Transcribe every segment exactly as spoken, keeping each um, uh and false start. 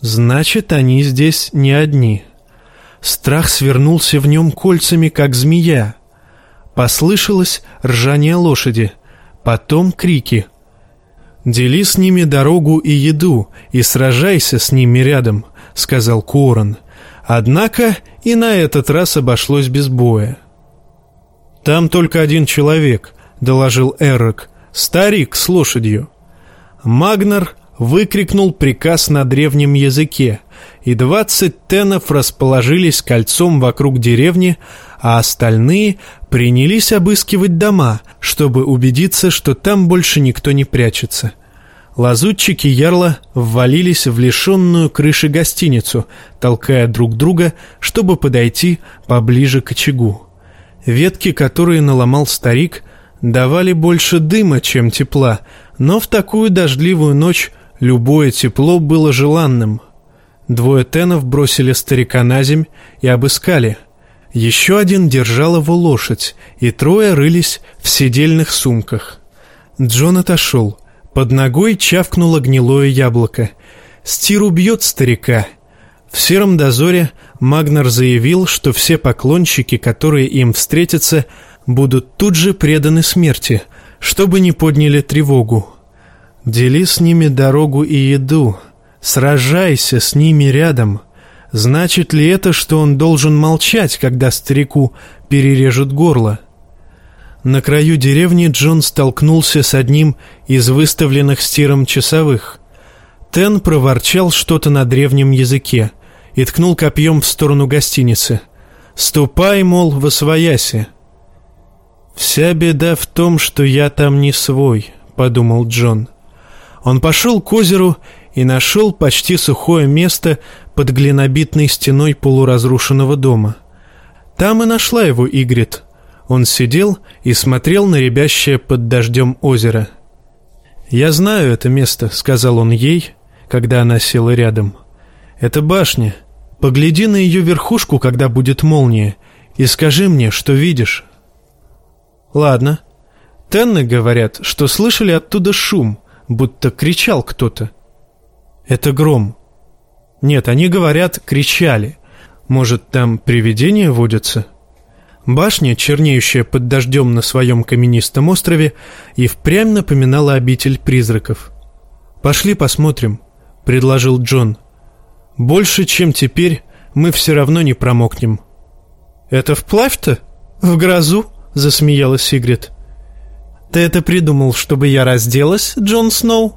Значит, они здесь не одни. Страх свернулся в нем кольцами, как змея. Послышалось ржание лошади, потом крики. «Дели с ними дорогу и еду, и сражайся с ними рядом», — сказал Куоррен. Однако и на этот раз обошлось без боя. «Там только один человек», — доложил Эррок, — «старик с лошадью». Магнар выкрикнул приказ на древнем языке, и двадцать тенов расположились кольцом вокруг деревни, а остальные принялись обыскивать дома, чтобы убедиться, что там больше никто не прячется. Лазутчики ярла ввалились в лишенную крыши гостиницу, толкая друг друга, чтобы подойти поближе к очагу. Ветки, которые наломал старик, давали больше дыма, чем тепла, но в такую дождливую ночь любое тепло было желанным. Двое тенов бросили старика на земь и обыскали. Еще один держал его лошадь, и трое рылись в седельных сумках. Джон отошел. Под ногой чавкнуло гнилое яблоко. Стир убьет старика. В сером дозоре Магнар заявил, что все поклонщики, которые им встретятся, будут тут же преданы смерти, чтобы не подняли тревогу. Дели с ними дорогу и еду, сражайся с ними рядом. Значит ли это, что он должен молчать, когда старику перережут горло? На краю деревни Джон столкнулся с одним из выставленных Стиром часовых. Тен проворчал что-то на древнем языке и ткнул копьем в сторону гостиницы. «Ступай, мол, восвояси». «Вся беда в том, что я там не свой», — подумал Джон. Он пошел к озеру и нашел почти сухое место под глинобитной стеной полуразрушенного дома. Там и нашла его Игрит. Он сидел и смотрел на рябящее под дождем озеро. «Я знаю это место», — сказал он ей, когда она села рядом. «Это башня. Погляди на ее верхушку, когда будет молния, и скажи мне, что видишь». «Ладно. Тенны говорят, что слышали оттуда шум, будто кричал кто-то». «Это гром». «Нет, они говорят, кричали. Может, там привидения водятся?» Башня, чернеющая под дождем на своем каменистом острове, и впрямь напоминала обитель призраков. «Пошли посмотрим», — предложил Джон. «Больше, чем теперь, мы все равно не промокнем». «Это вплавь-то? В грозу?» — засмеялась Сигрид. «Ты это придумал, чтобы я разделась, Джон Сноу?»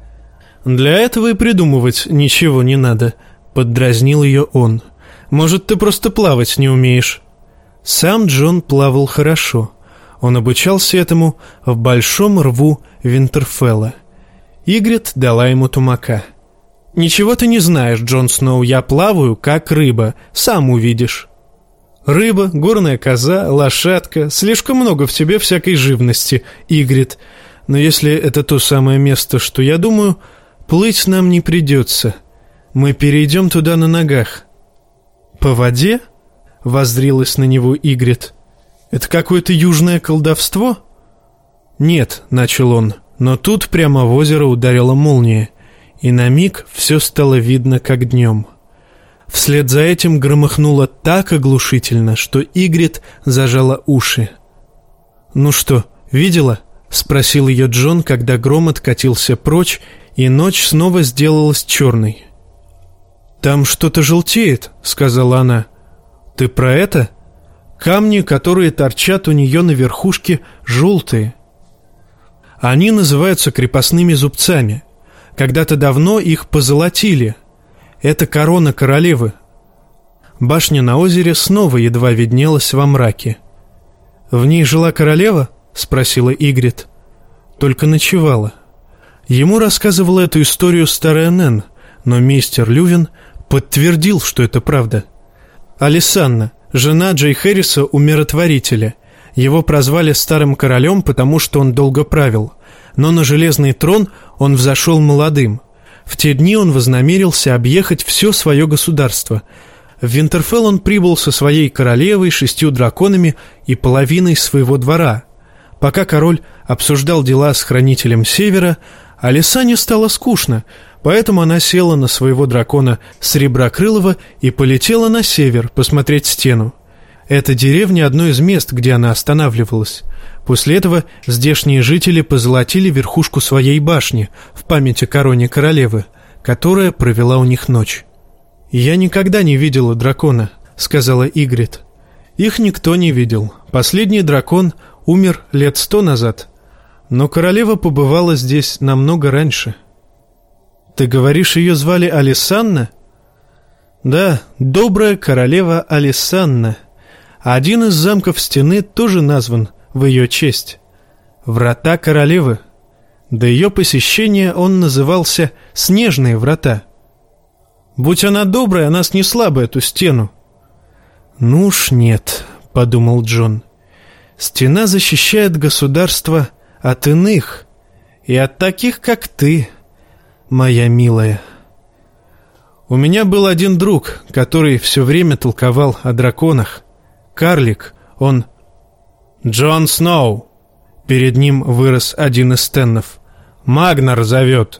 «Для этого и придумывать ничего не надо», — поддразнил ее он. «Может, ты просто плавать не умеешь?» Сам Джон плавал хорошо. Он обучался этому в большом рву Винтерфелла. Игрит дала ему тумака. «Ничего ты не знаешь, Джон Сноу, я плаваю, как рыба, сам увидишь». «Рыба, горная коза, лошадка, слишком много в тебе всякой живности, Игрит. Но если это то самое место, что я думаю, плыть нам не придется. Мы перейдем туда на ногах». «По воде?» — воззрилась на него Игрит. «Это какое-то южное колдовство?» «Нет», — начал он, но тут прямо в озеро ударила молния, и на миг все стало видно, как днем. Вслед за этим громыхнуло так оглушительно, что Игрит зажала уши. «Ну что, видела?» — спросил ее Джон, когда гром откатился прочь, и ночь снова сделалась черной. «Там что-то желтеет», — сказала она. «Ты про это? Камни, которые торчат у нее на верхушке, желтые. Они называются крепостными зубцами. Когда-то давно их позолотили. Это корона королевы». Башня на озере снова едва виднелась во мраке. «В ней жила королева?» — спросила Игрит. «Только ночевала». Ему рассказывала эту историю старая Нэн, но мейстер Лювин подтвердил, что это правда. Алисанна, жена Джей Хэрриса, умиротворителя. Его прозвали старым королем, потому что он долго правил, но на железный трон он взошел молодым. В те дни он вознамерился объехать все свое государство. В Винтерфелл он прибыл со своей королевой, шестью драконами и половиной своего двора. Пока король обсуждал дела с хранителем Севера, Алисане стало скучно, Поэтому она села на своего дракона Среброкрылого и полетела на север посмотреть стену. Эта деревня — одно из мест, где она останавливалась. После этого здешние жители позолотили верхушку своей башни в память о короне королевы, которая провела у них ночь. «Я никогда не видела дракона», — сказала Игрит. «Их никто не видел. Последний дракон умер лет сто назад. Но королева побывала здесь намного раньше». «Ты говоришь, ее звали Алисанна?» «Да, добрая королева Алисанна. Один из замков стены тоже назван в ее честь. Врата королевы. До ее посещения он назывался Снежные врата. Будь она добрая, она снесла бы эту стену». «Ну уж нет», — подумал Джон. «Стена защищает государство от иных, и от таких, как ты, моя милая. У меня был один друг, который все время толковал о драконах. Карлик, он...» «Джон Сноу!» Перед ним вырос один из Теннов. «Магнар зовет!»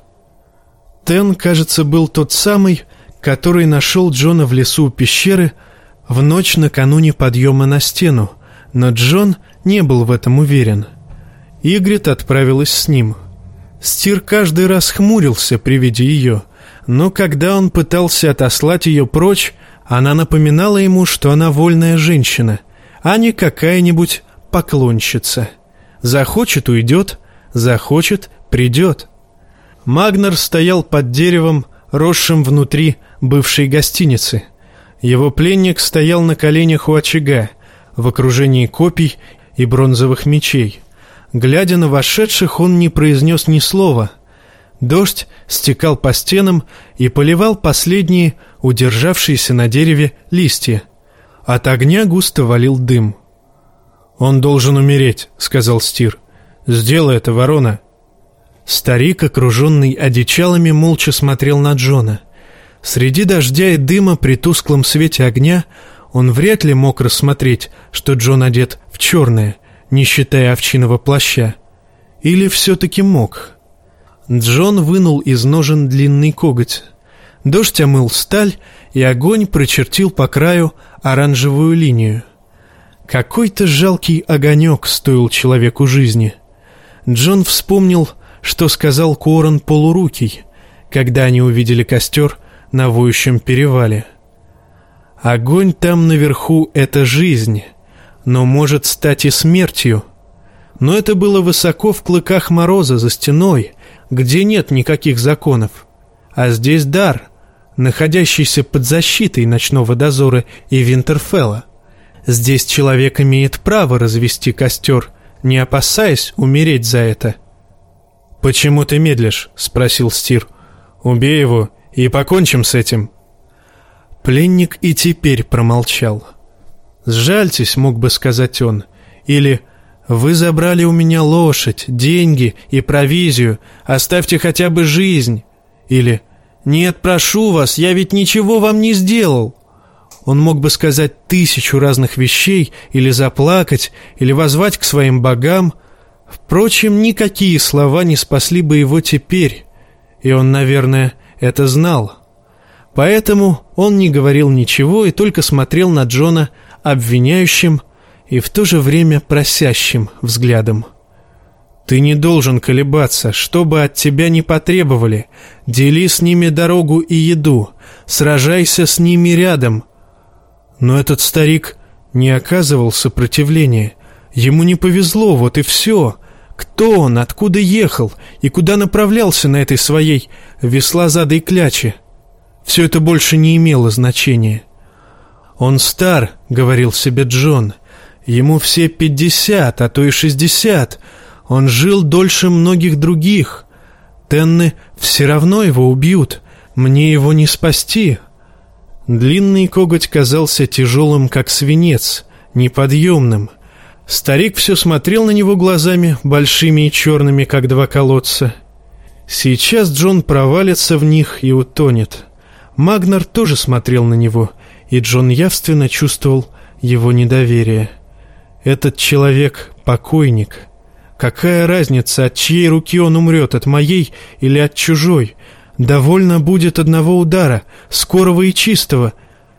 Тен, кажется, был тот самый, который нашел Джона в лесу у пещеры в ночь накануне подъема на стену, но Джон не был в этом уверен. Игрит отправилась с ним. Стир каждый раз хмурился при виде ее, но когда он пытался отослать ее прочь, она напоминала ему, что она вольная женщина, а не какая-нибудь поклонщица. Захочет — уйдет, захочет — придет. Магнар стоял под деревом, росшим внутри бывшей гостиницы. Его пленник стоял на коленях у очага, в окружении копий и бронзовых мечей. Глядя на вошедших, он не произнес ни слова. Дождь стекал по стенам и поливал последние, удержавшиеся на дереве, листья. От огня густо валил дым. «Он должен умереть», — сказал Стир. «Сделай это, ворона». Старик, окруженный одичалами, молча смотрел на Джона. Среди дождя и дыма при тусклом свете огня он вряд ли мог рассмотреть, что Джон одет в черное, не считая овчинного плаща. Или все-таки мог? Джон вынул из ножен длинный коготь. Дождь омыл сталь, и огонь прочертил по краю оранжевую линию. Какой-то жалкий огонек стоил человеку жизни. Джон вспомнил, что сказал Корон Полурукий, когда они увидели костер на воющем перевале. Огонь там наверху — это жизнь, но может стать и смертью. Но это было высоко в клыках мороза за стеной, где нет никаких законов. А здесь дар, находящийся под защитой ночного дозора и Винтерфелла. Здесь человек имеет право развести костер, не опасаясь умереть за это. «Почему ты медлишь?» — спросил Стир. «Убей его и покончим с этим». Пленник и теперь промолчал. «Сжальтесь», — мог бы сказать он, или «Вы забрали у меня лошадь, деньги и провизию, оставьте хотя бы жизнь», или «Нет, прошу вас, я ведь ничего вам не сделал». Он мог бы сказать тысячу разных вещей, или заплакать, или воззвать к своим богам. Впрочем, никакие слова не спасли бы его теперь, и он, наверное, это знал. Поэтому он не говорил ничего и только смотрел на Джона обвиняющим и в то же время просящим взглядом. «Ты не должен колебаться, что бы от тебя ни потребовали. Дели с ними дорогу и еду, сражайся с ними рядом». Но этот старик не оказывал сопротивления. Ему не повезло, вот и все. Кто он, откуда ехал и куда направлялся на этой своей веслозадой кляче? Все это больше не имело значения. «Он стар», — говорил себе Джон. «Ему все пятьдесят, а то и шестьдесят. Он жил дольше многих других. Тенны все равно его убьют. Мне его не спасти». Длинный коготь казался тяжелым, как свинец, неподъемным. Старик все смотрел на него глазами, большими и черными, как два колодца. Сейчас Джон провалится в них и утонет. Магнар тоже смотрел на него, и Джон явственно чувствовал его недоверие. Этот человек — покойник. Какая разница, от чьей руки он умрет, от моей или от чужой? Довольно будет одного удара, скорого и чистого,